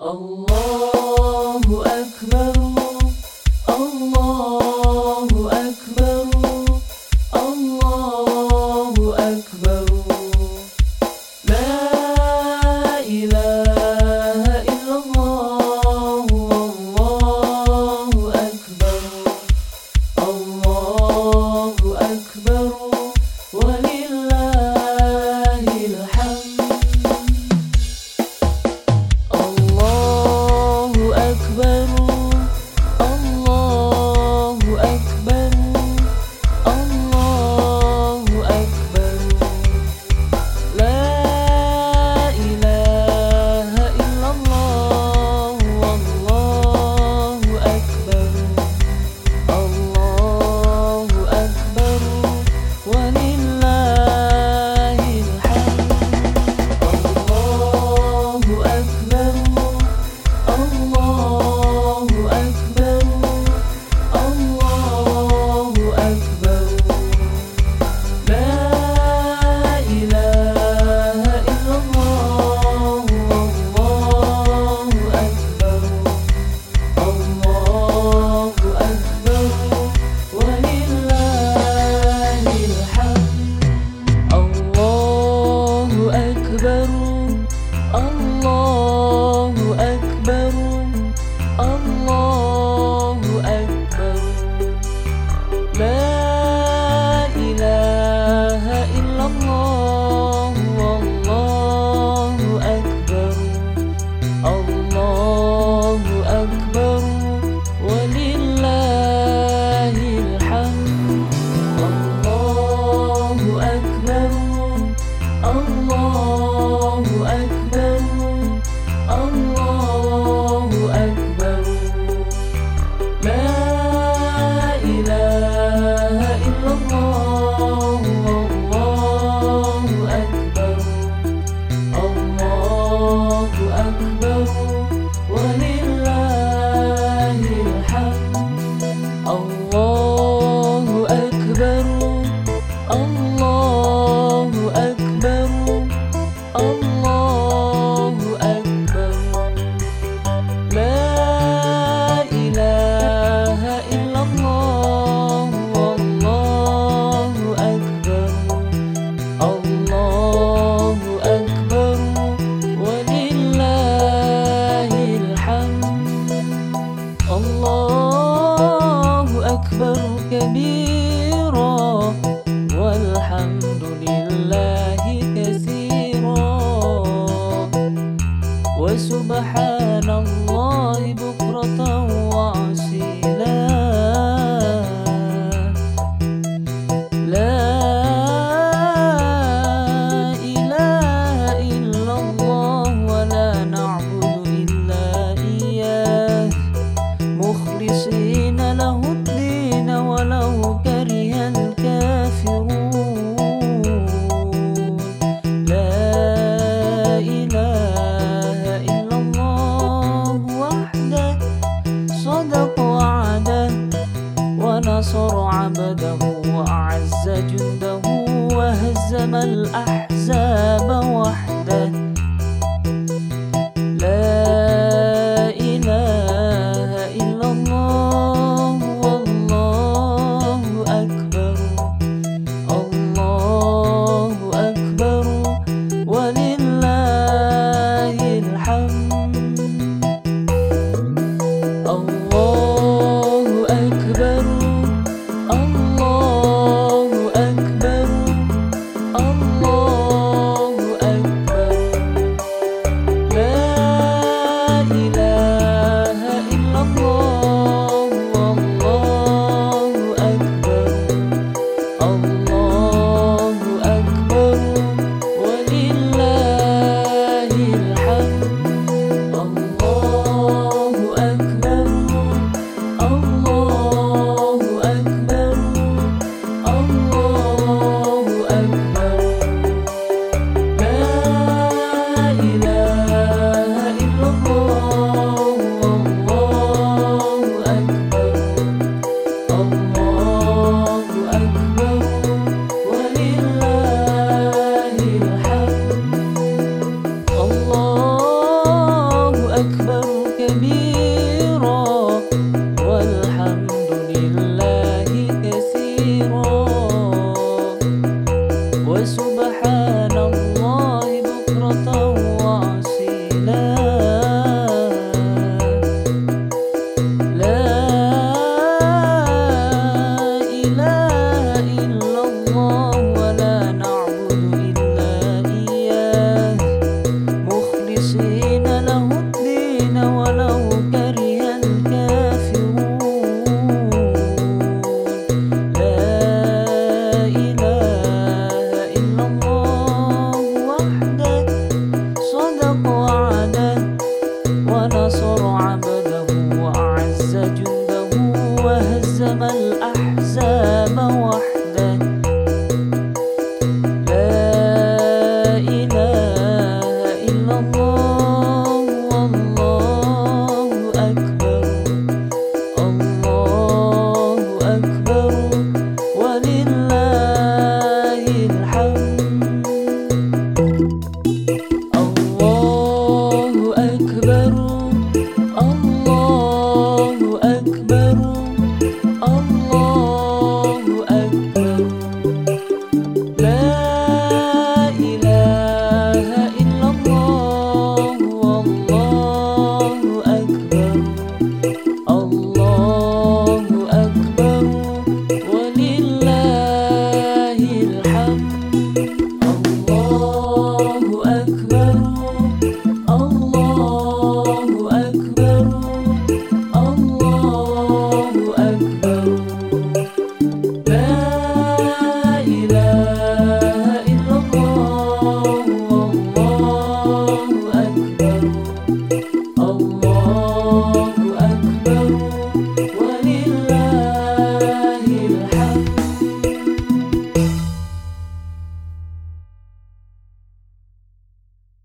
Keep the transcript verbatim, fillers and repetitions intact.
Allahu Akbar, Allahu Akbar, Allahu Akbar. La ilaha illallah, Allahu Akbar, Allahu Akbar, walillahil hamd. Allahu Akbar, Allahu Akbar, Allahu Akbar. La ilaha illallah, Allahu Akbar, Allahu Akbar, walillahil hamd. Allahu Akbar, Allahu Akbar, Allahu Akbar. La ilaha illallah, Allahu Akbar, Allahu Akbar, walillahil hamd. Allahu Akbar, Allahu Akbar, Allahu Akbar. La ilaha illallah, Allahu Akbar, Allahu Akbar, walillahil hamd. Allahu Akbar, Allahu Akbar, Allahu Akbar. La ilaha illallah, Allahu Akbar, Allahu Akbar, walillahil hamd. Allahu Akbar, Allahu Akbar, Allahu Akbar. La ilaha illallah, Allahu Akbar, Allahu Akbar, walillahil hamd. Allahu Akbar kabira, walhamdulillahi katsira, wa subhanallahi bukratan wa asila. La ilaha illallah, wa la na'budu illa iyyah, mukhlisina lahuddin walau karihal kafirun. La ilaha illallah wahdah, sadaqa wa'dah, wa nasara 'abdahu wa a'azza jundahu, wa hazzama al-ahzaba wahdah. La ilaha illallah, wallahu akbar, Allahu akbar, walillahil hamd. Allahu akbar, Allahu akbar, Allahu akbar. La ilaha illallah, wallahu akbar, Allahu akbar, walillahil hamd.